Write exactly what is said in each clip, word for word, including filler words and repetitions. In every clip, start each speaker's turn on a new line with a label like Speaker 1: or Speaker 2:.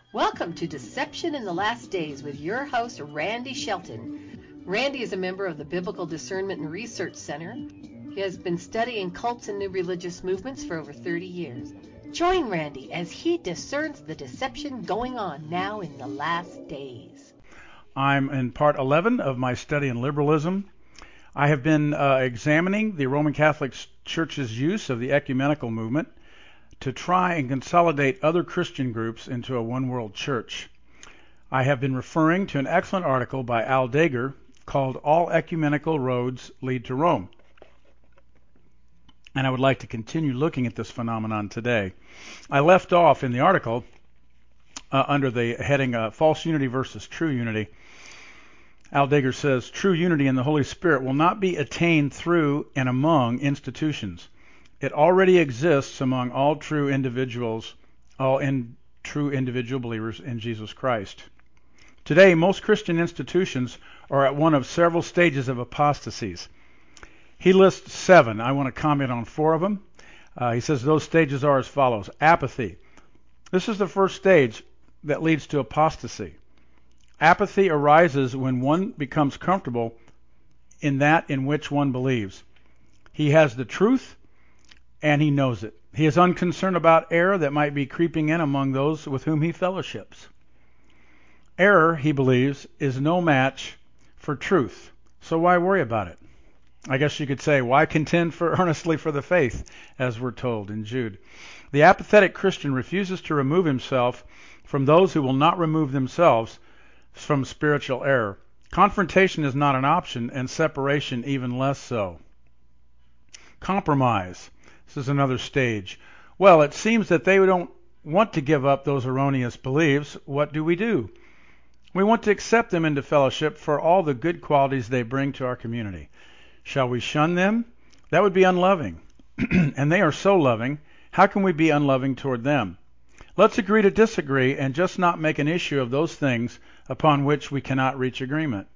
Speaker 1: Welcome to Deception in the Last Days with your host, Randy Shelton. Randy is a member of the Biblical Discernment and Research Center. He has been studying cults and new religious movements for over thirty years. Join Randy as he discerns the deception going on now in the last days.
Speaker 2: I'm in part eleven of my study in liberalism. I have been uh, examining the Roman Catholic Church's use of the ecumenical movement to try and consolidate other Christian groups into a one-world church. I have been referring to an excellent article by Al Dager called All Ecumenical Roads Lead to Rome. And I would like to continue looking at this phenomenon today. I left off in the article uh, under the heading uh, False Unity versus True Unity. Al Dager says, true unity in the Holy Spirit will not be attained through and among institutions. It already exists among all true individuals, all in true individual believers in Jesus Christ. Today, most Christian institutions are at one of several stages of apostasies. He lists seven. I want to comment on four of them. Uh, he says those stages are as follows. Apathy. This is the first stage that leads to apostasy. Apathy arises when one becomes comfortable in that in which one believes. He has the truth, and he knows it. He is unconcerned about error that might be creeping in among those with whom he fellowships. Error, he believes, is no match for truth. So why worry about it? I guess you could say, why contend for earnestly for the faith, as we're told in Jude. The apathetic Christian refuses to remove himself from those who will not remove themselves from spiritual error. Confrontation is not an option, and separation even less so. Compromise. This is another stage. Well, it seems that they don't want to give up those erroneous beliefs. What do we do? We want to accept them into fellowship for all the good qualities they bring to our community. Shall we shun them? That would be unloving. And they are so loving. How can we be unloving toward them? Let's agree to disagree and just not make an issue of those things upon which we cannot reach agreement.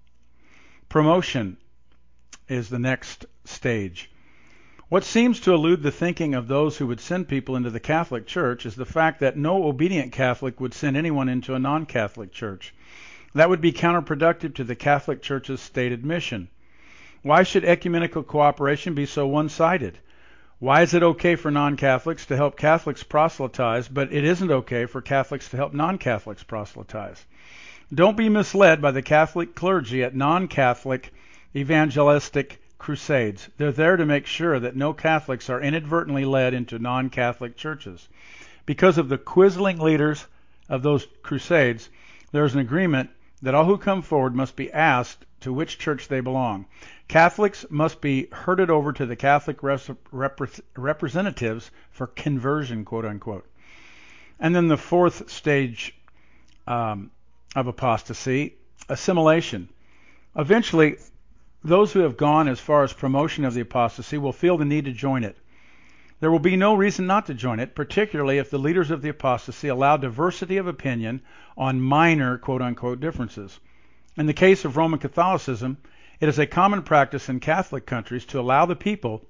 Speaker 2: Promotion is the next stage. What seems to elude the thinking of those who would send people into the Catholic Church is the fact that no obedient Catholic would send anyone into a non-Catholic church. That would be counterproductive to the Catholic Church's stated mission. Why should ecumenical cooperation be so one-sided? Why is it okay for non-Catholics to help Catholics proselytize, but it isn't okay for Catholics to help non-Catholics proselytize? Don't be misled by the Catholic clergy at non-Catholic evangelistic crusades. They're there to make sure that no Catholics are inadvertently led into non-Catholic churches. Because of the quisling leaders of those crusades, there is an agreement that all who come forward must be asked to which church they belong. Catholics must be herded over to the Catholic res- repre- representatives for conversion, quote unquote. And then the fourth stage um, of apostasy, assimilation. Eventually, those who have gone as far as promotion of the apostasy will feel the need to join it. There will be no reason not to join it, particularly if the leaders of the apostasy allow diversity of opinion on minor quote-unquote differences. In the case of Roman Catholicism, it is a common practice in Catholic countries to allow the people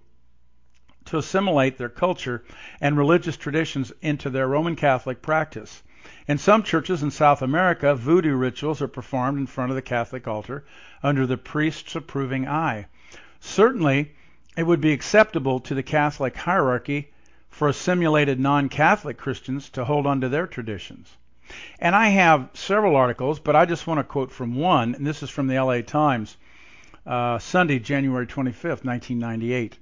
Speaker 2: to assimilate their culture and religious traditions into their Roman Catholic practice. In some churches in South America, voodoo rituals are performed in front of the Catholic altar under the priest's approving eye. Certainly, it would be acceptable to the Catholic hierarchy for assimilated non-Catholic Christians to hold on to their traditions. And I have several articles, but I just want to quote from one, and this is from the L A Times, uh, Sunday, January twenty-fifth, nineteen ninety-eight.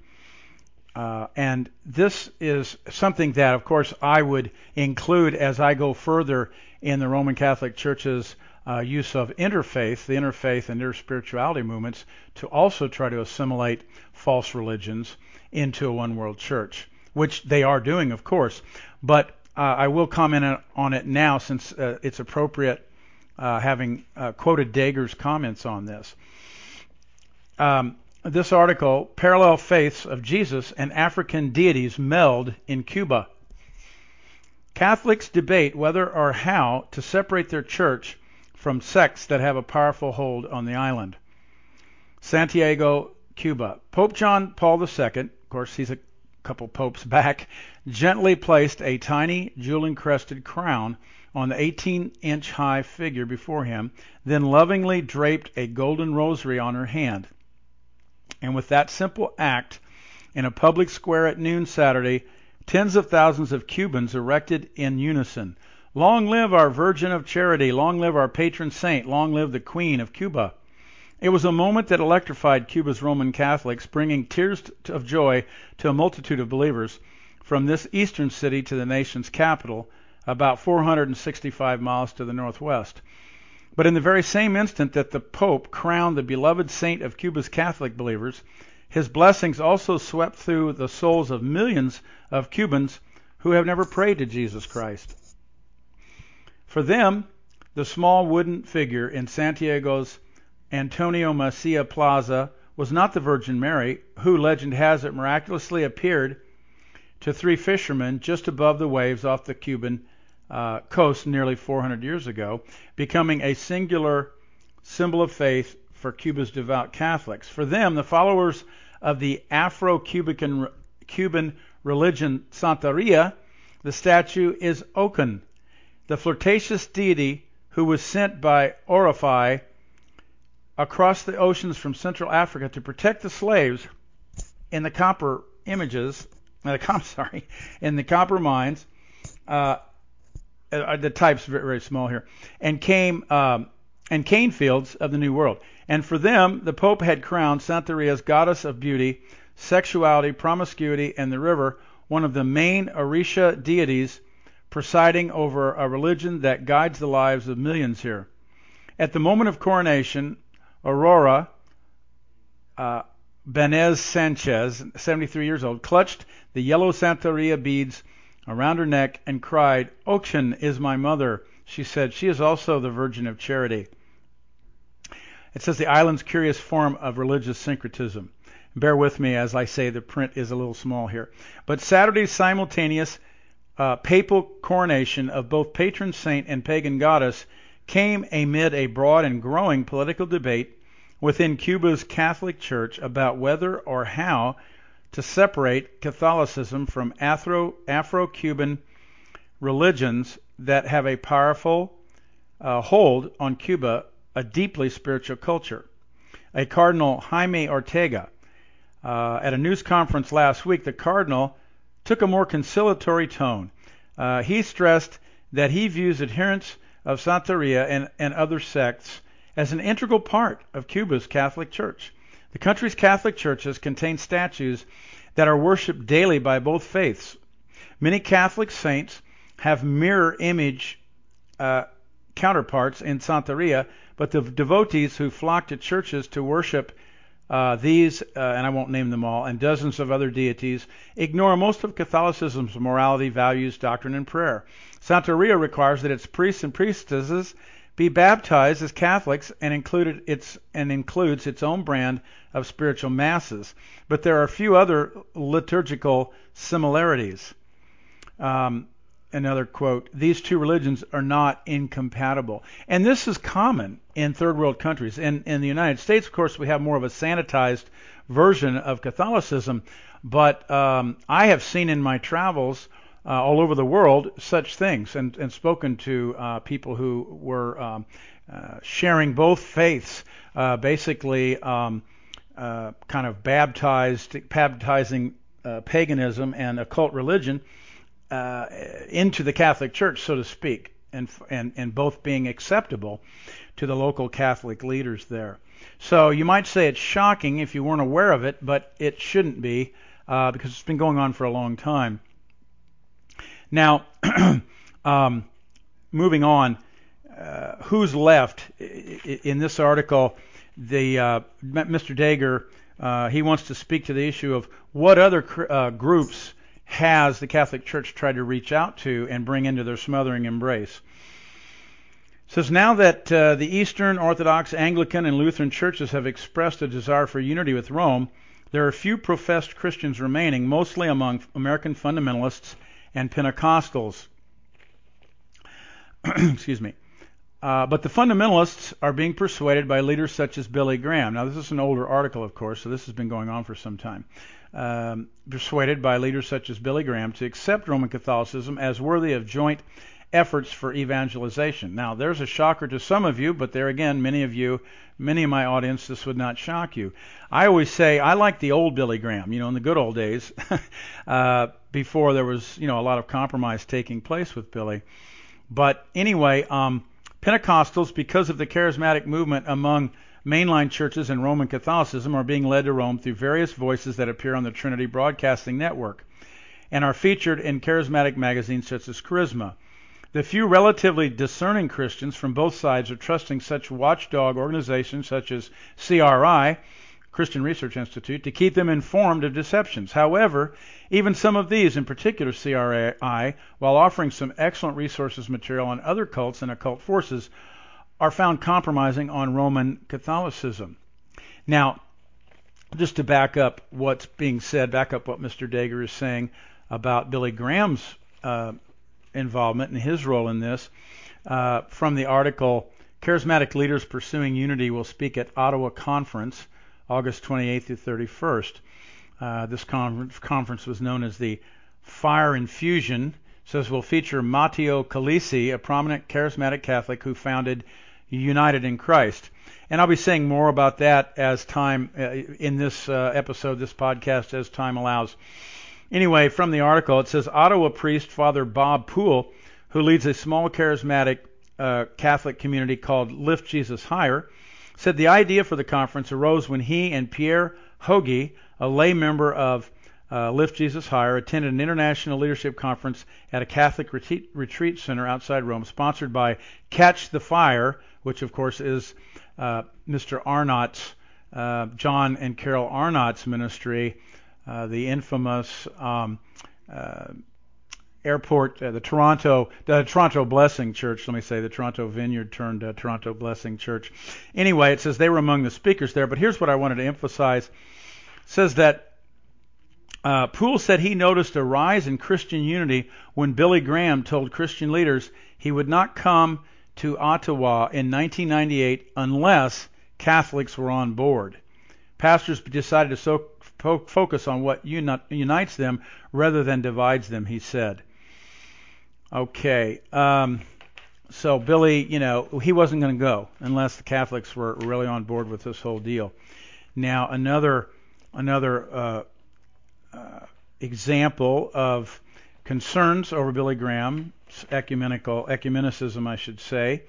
Speaker 2: Uh, and this is something that, of course, I would include as I go further in the Roman Catholic Church's uh, use of interfaith, the interfaith and interspirituality movements, to also try to assimilate false religions into a one-world church, which they are doing, of course. But uh, I will comment on it now since uh, it's appropriate, uh, having uh, quoted Dager's comments on this. Um, This article, Parallel Faiths of Jesus and African Deities Meld in Cuba. Catholics debate whether or how to separate their church from sects that have a powerful hold on the island. Santiago, Cuba. Pope John Paul the Second, of course he's a couple popes back, gently placed a tiny jewel-encrusted crown on the eighteen-inch high figure before him, then lovingly draped a golden rosary on her hand. And with that simple act, in a public square at noon Saturday, tens of thousands of Cubans erected in unison, "Long live our Virgin of Charity! Long live our patron saint! Long live the Queen of Cuba!" It was a moment that electrified Cuba's Roman Catholics, bringing tears of joy to a multitude of believers from this eastern city to the nation's capital, about four hundred sixty-five miles to the northwest. But in the very same instant that the Pope crowned the beloved saint of Cuba's Catholic believers, his blessings also swept through the souls of millions of Cubans who have never prayed to Jesus Christ. For them, the small wooden figure in Santiago's Antonio Macia Plaza was not the Virgin Mary, who, legend has it, miraculously appeared to three fishermen just above the waves off the Cuban uh, coast nearly four hundred years ago, becoming a singular symbol of faith for Cuba's devout Catholics. For them, the followers of the Afro-Cuban Cuban religion Santeria, the statue is Okan, the flirtatious deity who was sent by Orifi across the oceans from Central Africa to protect the slaves in the copper images, uh, I'm sorry, in the copper mines. Uh, uh, the type's very, very small here, and came um, and cane fields of the New World. And for them, the Pope had crowned Santeria's goddess of beauty, sexuality, promiscuity, and the river, one of the main Orisha deities presiding over a religion that guides the lives of millions here. At the moment of coronation, Aurora uh, Benez Sanchez, seventy-three years old, clutched the yellow Santeria beads around her neck and cried, "Okan is my mother," she said. "She is also the Virgin of Charity." It says the island's curious form of religious syncretism. Bear with me as I say the print is a little small here. But Saturday's simultaneous uh, papal coronation of both patron saint and pagan goddess came amid a broad and growing political debate within Cuba's Catholic Church about whether or how to separate Catholicism from Afro, Afro-Cuban religions that have a powerful uh, hold on Cuba, a deeply spiritual culture. A Cardinal Jaime Ortega, uh, at a news conference last week, the Cardinal took a more conciliatory tone. Uh, he stressed that he views adherents of Santeria and, and other sects as an integral part of Cuba's Catholic Church. The country's Catholic churches contain statues that are worshipped daily by both faiths. Many Catholic saints have mirror image uh, counterparts in Santeria, but the devotees who flock to churches to worship uh, these, uh, and I won't name them all, and dozens of other deities, ignore most of Catholicism's morality, values, doctrine, and prayer. Santeria requires that its priests and priestesses be baptized as Catholics and included its and includes its own brand of spiritual masses. But there are a few other liturgical similarities. Um, another quote, "These two religions are not incompatible." And this is common in third world countries. In, in the United States, of course, we have more of a sanitized version of Catholicism. But um, I have seen in my travels Uh, all over the world such things, and, and spoken to uh, people who were um, uh, sharing both faiths, uh, basically um, uh, kind of baptized, baptizing uh, paganism and occult religion uh, into the Catholic Church, so to speak, and, and, and both being acceptable to the local Catholic leaders there. So you might say it's shocking if you weren't aware of it, but it shouldn't be uh, because it's been going on for a long time. Now, um, moving on, uh, who's left? In this article, the uh, Mister Dager, uh, he wants to speak to the issue of what other uh, groups has the Catholic Church tried to reach out to and bring into their smothering embrace. It says, now that uh, the Eastern Orthodox, Anglican, and Lutheran churches have expressed a desire for unity with Rome, there are few professed Christians remaining, mostly among American fundamentalists and Pentecostals. Excuse me. Uh, but the fundamentalists are being persuaded by leaders such as Billy Graham. Now, this is an older article, of course, so this has been going on for some time. Um, persuaded by leaders such as Billy Graham to accept Roman Catholicism as worthy of joint efforts for evangelization. Now, there's a shocker to some of you, but there again, many of you, many of my audience, this would not shock you. I always say I like the old Billy Graham, you know, in the good old days, uh, before there was, you know, a lot of compromise taking place with Billy. But anyway, um, Pentecostals, because of the charismatic movement among mainline churches and Roman Catholicism, are being led to Rome through various voices that appear on the Trinity Broadcasting Network and are featured in charismatic magazines such as Charisma. The few relatively discerning Christians from both sides are trusting such watchdog organizations such as C R I, Christian Research Institute, to keep them informed of deceptions. However, even some of these, in particular C R I, while offering some excellent resources material on other cults and occult forces, are found compromising on Roman Catholicism. Now, just to back up what's being said, back up what Mister Dager is saying about Billy Graham's uh, involvement and his role in this, uh, from the article, Charismatic Leaders Pursuing Unity will speak at Ottawa Conference, August twenty-eighth through thirty-first. Uh, this conference, conference was known as the Fire Infusion. It says will feature Matteo Calisi, a prominent charismatic Catholic who founded United in Christ. And I'll be saying more about that as time, uh, in this uh, episode, this podcast, as time allows. Anyway, from the article, it says Ottawa priest Father Bob Poole, who leads a small charismatic uh, Catholic community called Lift Jesus Higher, said the idea for the conference arose when he and Pierre Hoagie, a lay member of uh, Lift Jesus Higher, attended an international leadership conference at a Catholic retreat, retreat center outside Rome, sponsored by Catch the Fire, which of course is uh, Mister Arnott's, uh, John and Carol Arnott's ministry, uh, the infamous um, uh, airport, uh, the Toronto, the Toronto Blessing Church. Let me say the Toronto Vineyard turned uh, Toronto Blessing Church. Anyway, it says they were among the speakers there. But here's what I wanted to emphasize. It says that uh, Poole said he noticed a rise in Christian unity when Billy Graham told Christian leaders he would not come to Ottawa in nineteen ninety-eight unless Catholics were on board. Pastors decided to so fo- focus on what uni- unites them rather than divides them, he said. Okay, um, so Billy, you know, he wasn't going to go unless the Catholics were really on board with this whole deal. Now, another another uh, uh, example of concerns over Billy Graham's ecumenical ecumenicism, I should say,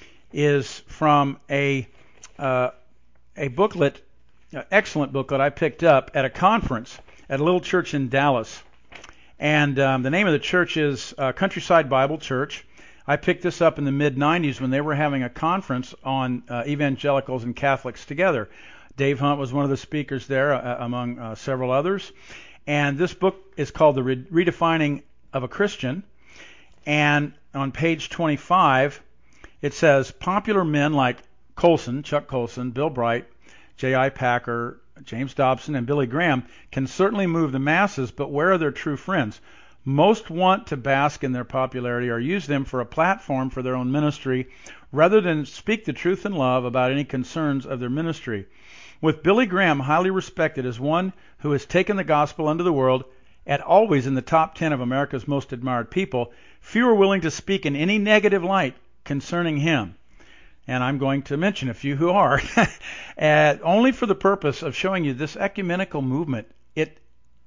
Speaker 2: is from a uh, a booklet, an excellent booklet I picked up at a conference at a little church in Dallas. And um, the name of the church is uh, Countryside Bible Church. I picked this up in the mid nineties when they were having a conference on uh, evangelicals and Catholics together. Dave Hunt was one of the speakers there, uh, among uh, several others. And this book is called The Re- Redefining of a Christian. And on page twenty-five, it says, popular men like Colson, Chuck Colson, Bill Bright, J I Packer, James Dobson, and Billy Graham can certainly move the masses, but where are their true friends? Most want to bask in their popularity or use them for a platform for their own ministry rather than speak the truth in love about any concerns of their ministry. With Billy Graham highly respected as one who has taken the gospel into the world, and always in the top ten of America's most admired people, few are willing to speak in any negative light concerning him. And I'm going to mention a few who are, uh, only for the purpose of showing you this ecumenical movement. It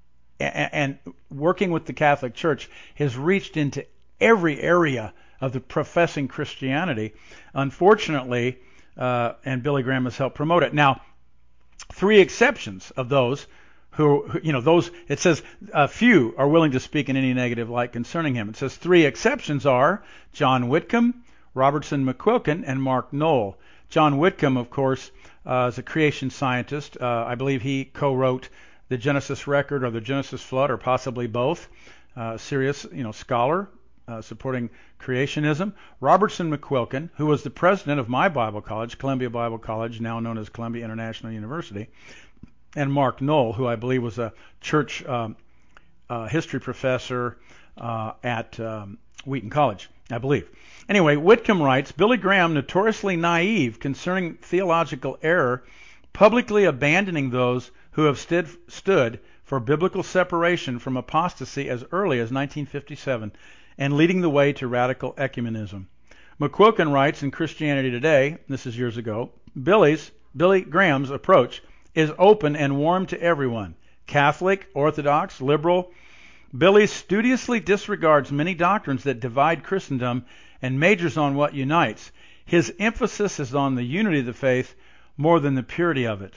Speaker 2: and, and working with the Catholic Church has reached into every area of the professing Christianity. Unfortunately, uh, and Billy Graham has helped promote it. Now, three exceptions of those who, who you know, those it says a few are willing to speak in any negative light concerning him. It says three exceptions are John Whitcomb, Robertson McQuilkin, and Mark Knoll. John Whitcomb, of course, uh, is a creation scientist. Uh, I believe he co-wrote the Genesis record or the Genesis flood, or possibly both. Uh, serious, you know, scholar uh, supporting creationism. Robertson McQuilkin, who was the president of my Bible college, Columbia Bible College, now known as Columbia International University, and Mark Knoll, who I believe was a church um, uh, history professor uh, at um, Wheaton College, I believe. Anyway, Whitcomb writes, Billy Graham, notoriously naive concerning theological error, publicly abandoning those who have stood, stood for biblical separation from apostasy as early as nineteen fifty-seven. and leading the way to radical ecumenism. McQuilkin writes in Christianity Today, this is years ago, Billy's, Billy Graham's approach is open and warm to everyone, Catholic, Orthodox, liberal. Billy studiously disregards many doctrines that divide Christendom and majors on what unites. His emphasis is on the unity of the faith more than the purity of it.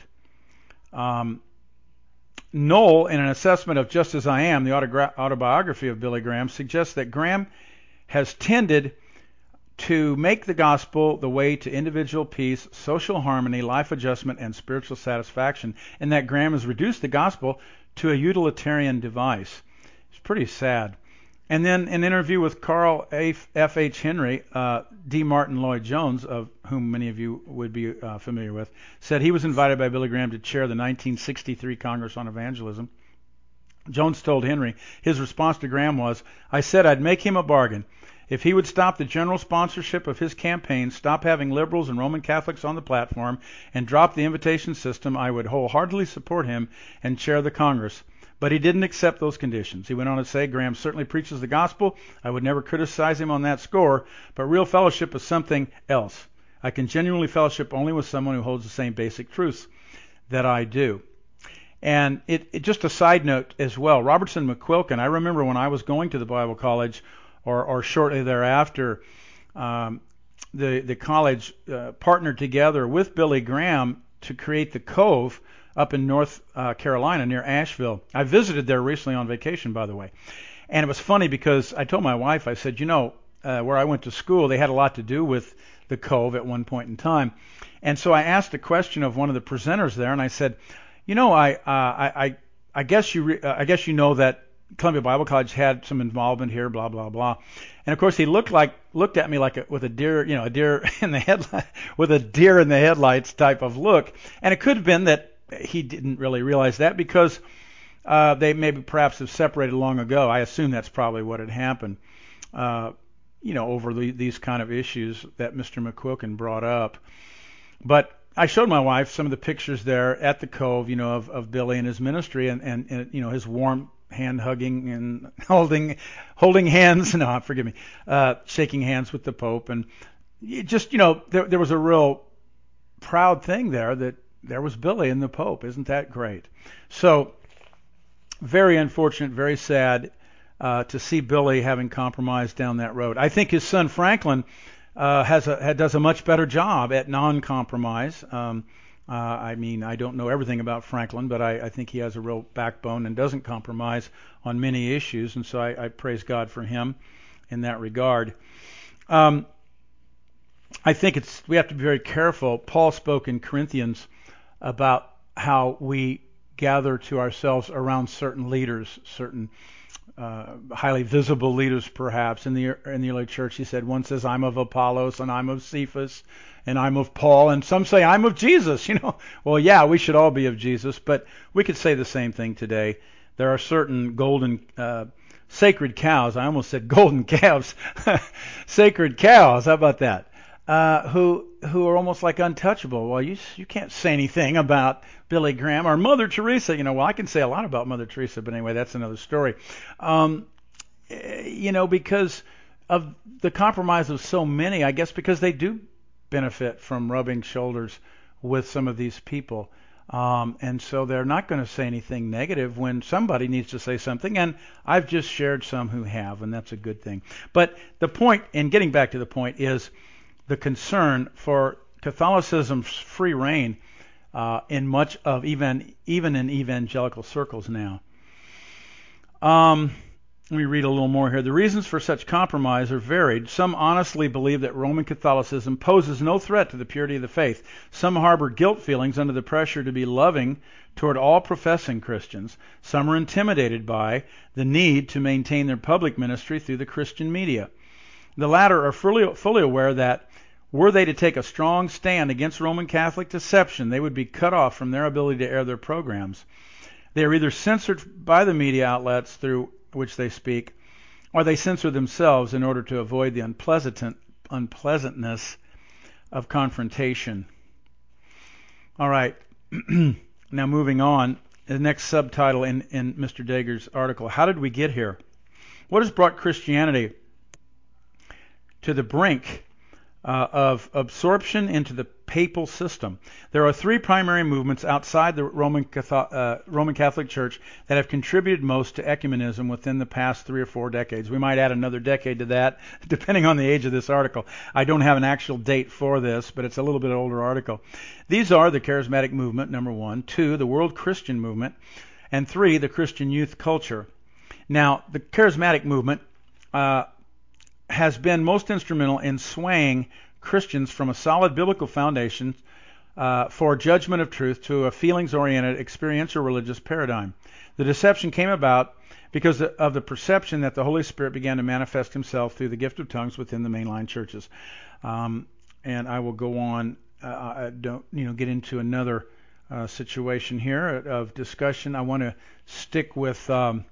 Speaker 2: Um, Knoll, in an assessment of Just As I Am, the autogra- autobiography of Billy Graham, suggests that Graham has tended to make the gospel the way to individual peace, social harmony, life adjustment, and spiritual satisfaction, and that Graham has reduced the gospel to a utilitarian device. It's pretty sad. And then an interview with Carl F H. Henry, uh, D. Martin Lloyd-Jones, of whom many of you would be uh, familiar with, said he was invited by Billy Graham to chair the nineteen sixty-three Congress on Evangelism. Jones told Henry his response to Graham was, "I said I'd make him a bargain. If he would stop the general sponsorship of his campaign, stop having liberals and Roman Catholics on the platform, and drop the invitation system, I would wholeheartedly support him and chair the Congress. But he didn't accept those conditions." He went on to say, "Graham certainly preaches the gospel. I would never criticize him on that score, but real fellowship is something else. I can genuinely fellowship only with someone who holds the same basic truths that I do." And it, it just a side note as well, Robertson McQuilkin, I remember when I was going to the Bible college, or, or shortly thereafter, um, the, the college uh, partnered together with Billy Graham to create the Cove up in North uh, Carolina near Asheville. I visited there recently on vacation, by the way. And it was funny because I told my wife, I said, you know, uh, where I went to school, they had a lot to do with the Cove at one point in time. And so I asked a question of one of the presenters there, and I said, you know, I uh, I, I I guess you re- uh, I guess you know that Columbia Bible College had some involvement here, blah blah blah. And of course, he looked like looked at me like a, with a deer, you know, a deer in the headlight, with a deer in the headlights type of look. And it could have been that he didn't really realize that because uh, they maybe perhaps have separated long ago. I assume that's probably what had happened, uh, you know, over the, these kind of issues that Mister McQuilkin brought up. But I showed my wife some of the pictures there at the Cove, you know, of, of Billy and his ministry, and, and, and you know, his warm hand hugging and holding holding hands, no, forgive me, uh, shaking hands with the Pope. And it just, you know, there, there was a real proud thing there that there was Billy and the Pope. Isn't that great? So very unfortunate, very sad uh, to see Billy having compromised down that road. I think his son Franklin uh, has a, does a much better job at non-compromise. Um, uh, I mean, I don't know everything about Franklin, but I, I think he has a real backbone and doesn't compromise on many issues, and so I, I praise God for him in that regard. Um, I think it's we have to be very careful. Paul spoke in Corinthians about how we gather to ourselves around certain leaders, certain uh, highly visible leaders, perhaps in the in the early church. He said, one says, "I'm of Apollos, and I'm of Cephas, and I'm of Paul," and some say, "I'm of Jesus." You know, well, yeah, we should all be of Jesus, but we could say the same thing today. There are certain golden, uh, sacred cows. I almost said golden calves. Sacred cows. How about that? Uh, who who are almost like untouchable. Well, you you can't say anything about Billy Graham or Mother Teresa. You know, well, I can say a lot about Mother Teresa, but anyway, that's another story. Um, you know, because of the compromise of so many, I guess because they do benefit from rubbing shoulders with some of these people. Um, and so they're not going to say anything negative when somebody needs to say something. And I've just shared some who have, and that's a good thing. But the point, and getting back to the point, is the concern for Catholicism's free reign uh, in much of even even in evangelical circles now. Um, let me read a little more here. The reasons for such compromise are varied. Some honestly believe that Roman Catholicism poses no threat to the purity of the faith. Some harbor guilt feelings under the pressure to be loving toward all professing Christians. Some are intimidated by the need to maintain their public ministry through the Christian media. The latter are fully, fully aware that were they to take a strong stand against Roman Catholic deception, they would be cut off from their ability to air their programs. They are either censored by the media outlets through which they speak, or they censor themselves in order to avoid the unpleasant unpleasantness of confrontation. All right, now moving on. The next subtitle in, in Mister Dager's article, How Did We Get Here? What has brought Christianity to the brink uh, of absorption into the papal system. There are three primary movements outside the Roman Catholic, uh, Roman Catholic Church that have contributed most to ecumenism within the past three or four decades. We might add another decade to that, depending on the age of this article. I don't have an actual date for this, but it's a little bit older article. These are the charismatic movement, number one, two, the world Christian movement, and three, the Christian youth culture. Now, the charismatic movement uh, has been most instrumental in swaying Christians from a solid biblical foundation uh, for judgment of truth to a feelings-oriented experiential religious paradigm. The deception came about because of the perception that the Holy Spirit began to manifest himself through the gift of tongues within the mainline churches. Um, and I will go on, uh, I don't you know, get into another uh, situation here of discussion. I want to stick with um,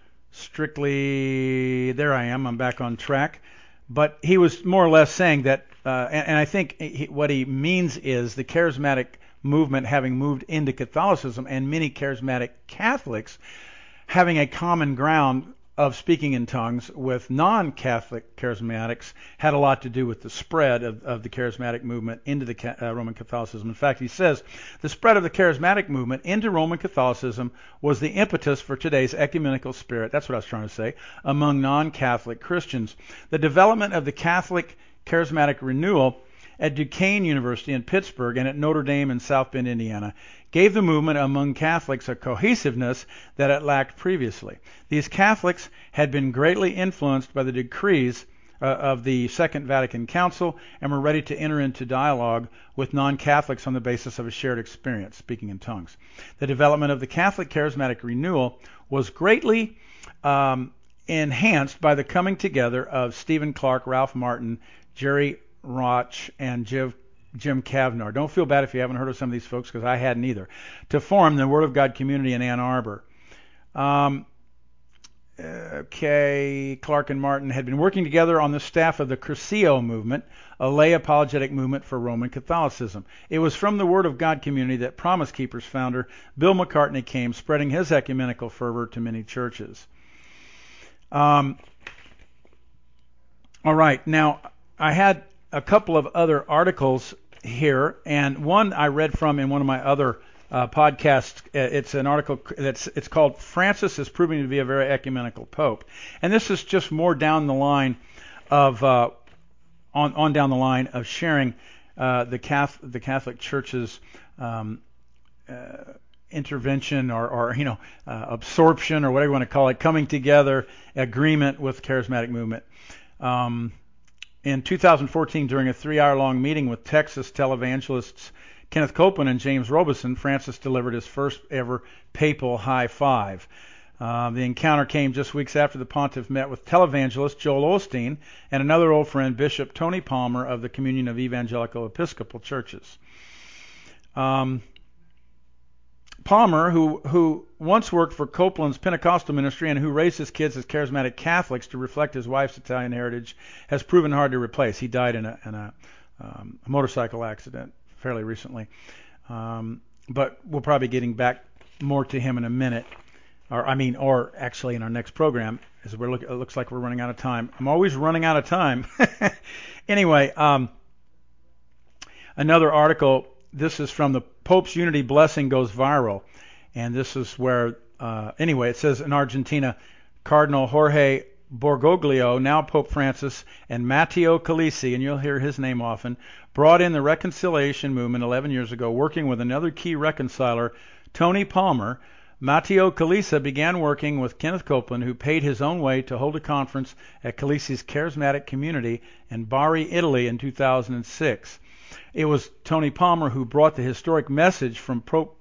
Speaker 2: strictly, there I am, I'm back on track. But he was more or less saying that, uh, and, and I think he, what he means is the charismatic movement having moved into Catholicism and many charismatic Catholics having a common ground of speaking in tongues with non-Catholic charismatics had a lot to do with the spread of, of the charismatic movement into the uh, Roman Catholicism. In fact, he says the spread of the charismatic movement into Roman Catholicism was the impetus for today's ecumenical spirit, that's what I was trying to say, among non-Catholic Christians. The development of the Catholic charismatic renewal at Duquesne University in Pittsburgh and at Notre Dame in South Bend, Indiana, gave the movement among Catholics a cohesiveness that it lacked previously. These Catholics had been greatly influenced by the decrees uh, of the Second Vatican Council and were ready to enter into dialogue with non-Catholics on the basis of a shared experience, speaking in tongues. The development of the Catholic charismatic renewal was greatly um, enhanced by the coming together of Stephen Clark, Ralph Martin, Jerry Roch, and Jim, Jim Kavnar. Don't feel bad if you haven't heard of some of these folks, because I hadn't either. To form the Word of God community in Ann Arbor. Um, okay, Clark and Martin had been working together on the staff of the Curcio movement, a lay apologetic movement for Roman Catholicism. It was from the Word of God community that Promise Keepers founder Bill McCartney came, spreading his ecumenical fervor to many churches. Um, all right, now I had a couple of other articles here, and one I read from in one of my other uh, podcasts. It's an article that's it's called "Francis is Proving to be a Very Ecumenical Pope," and this is just more down the line of uh, on on down the line of sharing uh, the Catholic the Catholic Church's um, uh, intervention or, or you know uh, absorption or whatever you want to call it, coming together, agreement with the charismatic movement. Um, In two thousand fourteen, during a three-hour-long meeting with Texas televangelists Kenneth Copeland and James Robeson, Francis delivered his first ever papal high five. Uh, the encounter came just weeks after the pontiff met with televangelist Joel Osteen and another old friend, Bishop Tony Palmer of the Communion of Evangelical Episcopal Churches. Um, Palmer, who who once worked for Copeland's Pentecostal ministry and who raised his kids as charismatic Catholics to reflect his wife's Italian heritage, has proven hard to replace. He died in a, in a, um, a motorcycle accident fairly recently. Um, but we'll probably be getting back more to him in a minute, or I mean, or actually in our next program, as we're look, it looks like we're running out of time. I'm always running out of time. Anyway, um, another article. This is from the Pope's Unity Blessing Goes Viral. And this is where, uh, anyway, it says in Argentina, Cardinal Jorge Bergoglio, now Pope Francis, and Matteo Calisi, and you'll hear his name often, brought in the reconciliation movement eleven years ago, working with another key reconciler, Tony Palmer. Matteo Calisi began working with Kenneth Copeland, who paid his own way to hold a conference at Calisi's charismatic community in Bari, Italy in two thousand six. It was Tony Palmer who brought the historic message from Pope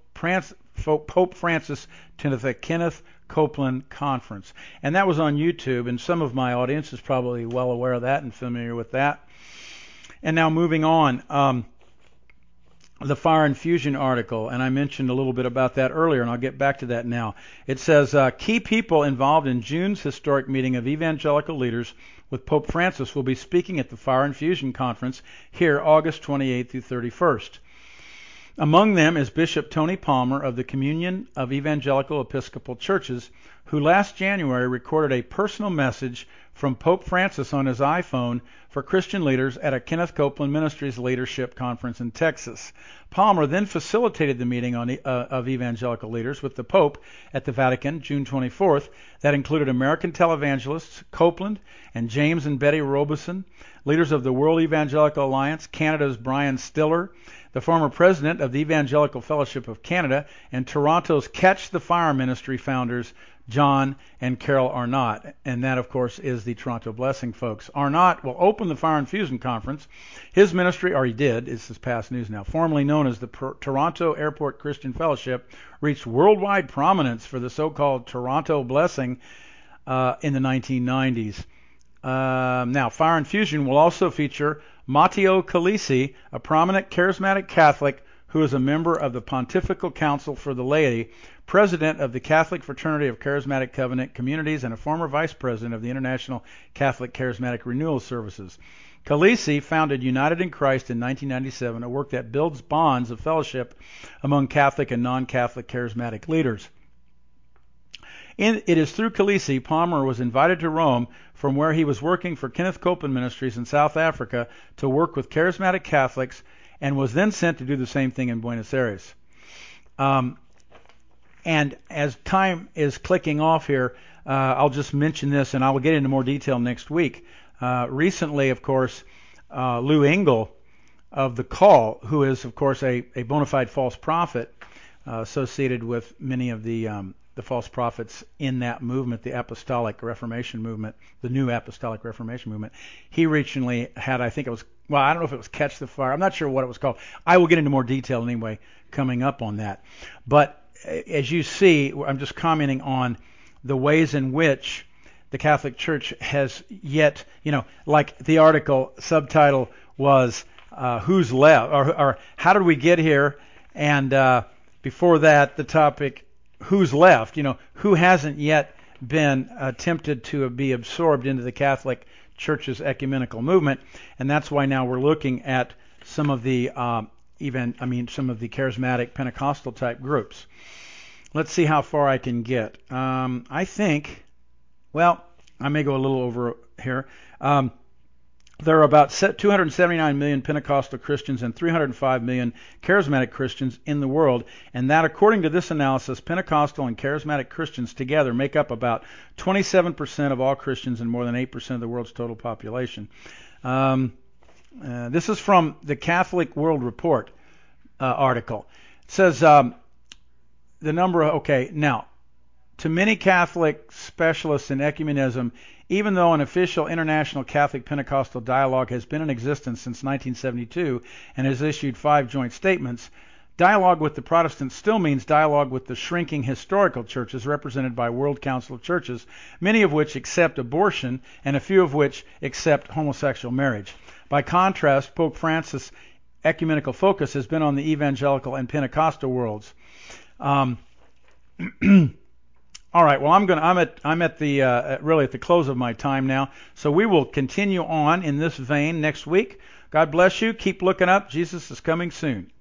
Speaker 2: Francis to the Kenneth Copeland Conference. And that was on YouTube, and some of my audience is probably well aware of that and familiar with that. And now moving on, um, the Fire and Fusion article, and I mentioned a little bit about that earlier, and I'll get back to that now. It says, uh, key people involved in June's historic meeting of evangelical leaders with Pope Francis will be speaking at the Fire and Fusion Conference here August twenty-eighth through thirty-first. Among them is Bishop Tony Palmer of the Communion of Evangelical Episcopal Churches, who last January recorded a personal message from Pope Francis on his iPhone for Christian leaders at a Kenneth Copeland Ministries Leadership Conference in Texas. Palmer then facilitated the meeting on, uh, of evangelical leaders with the Pope at the Vatican, June twenty-fourth, that included American televangelists Copeland and James and Betty Robeson, leaders of the World Evangelical Alliance, Canada's Brian Stiller, the former president of the Evangelical Fellowship of Canada, and Toronto's Catch the Fire Ministry founders John and Carol Arnott. And that, of course, is the Toronto Blessing folks. Arnott will open the Fire and Fusion Conference. His ministry, or he did, this is past news now, formerly known as the P- Toronto Airport Christian Fellowship, reached worldwide prominence for the so-called Toronto Blessing uh, in the nineteen nineties. Um, now, Fire and Fusion will also feature Matteo Calisi, a prominent charismatic Catholic who is a member of the Pontifical Council for the Laity, president of the Catholic Fraternity of Charismatic Covenant Communities, and a former vice president of the International Catholic Charismatic Renewal Services. Calisi founded United in Christ in nineteen ninety-seven, a work that builds bonds of fellowship among Catholic and non-Catholic charismatic leaders. In, it is through Calisi Palmer was invited to Rome, from where he was working for Kenneth Copeland Ministries in South Africa, to work with charismatic Catholics, and was then sent to do the same thing in Buenos Aires. Um, and as time is clicking off here, uh, I'll just mention this, and I will get into more detail next week. Uh, recently, of course, uh, Lou Engle of The Call, who is, of course, a, a bona fide false prophet uh, associated with many of the um, the false prophets in that movement, the Apostolic Reformation movement, the New Apostolic Reformation movement. He recently had, I think it was, well, I don't know if it was Catch the Fire. I'm not sure what it was called. I will get into more detail anyway coming up on that. But as you see, I'm just commenting on the ways in which the Catholic Church has yet, you know, like the article subtitle was, uh, Who's Left? Or, or How Did We Get Here? And uh, before that, the topic, Who's Left? You know, who hasn't yet been uh, tempted to be absorbed into the Catholic Church's ecumenical movement? And that's why now we're looking at some of the um, even, I mean, some of the charismatic Pentecostal type groups. Let's see how far I can get. Um, I think, well, I may go a little over here. Um, There are about two hundred seventy-nine million Pentecostal Christians and three hundred five million charismatic Christians in the world, and that, according to this analysis, Pentecostal and charismatic Christians together make up about twenty-seven percent of all Christians and more than eight percent of the world's total population. Um, uh, this is from the Catholic World Report uh, article. It says um, the number of, okay, now, to many Catholic specialists in ecumenism, even though an official international Catholic Pentecostal dialogue has been in existence since nineteen seventy-two and has issued five joint statements, dialogue with the Protestants still means dialogue with the shrinking historical churches represented by World Council of Churches, many of which accept abortion and a few of which accept homosexual marriage. By contrast, Pope Francis' ecumenical focus has been on the evangelical and Pentecostal worlds. Um, All right. Well, I'm going. I'm at. I'm at the uh, really at the close of my time now. So we will continue on in this vein next week. God bless you. Keep looking up. Jesus is coming soon.